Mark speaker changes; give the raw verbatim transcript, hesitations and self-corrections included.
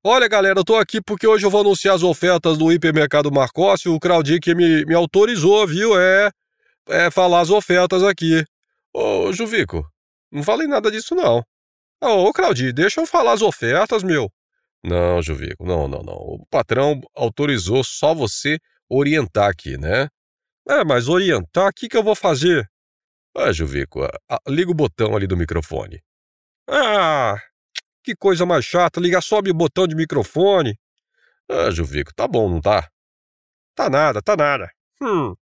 Speaker 1: Olha, galera, eu tô aqui porque hoje eu vou anunciar as ofertas do Hipermercado Marcos. O Claudinho que me, me autorizou, viu? É, é falar as ofertas aqui. Ô, Juvico, não falei nada disso, não. Ô, Claudinho, deixa eu falar as ofertas, meu. Não, Juvico, não, não, não. O patrão autorizou só você orientar aqui, né? É, mas orientar, o que que eu vou fazer? Ah, Juvico, ah, ah, liga o botão ali do microfone. Ah, que coisa mais chata, ligar só o botão de microfone. Ah, Juvico, tá bom, não tá? Tá nada, tá nada. Hum.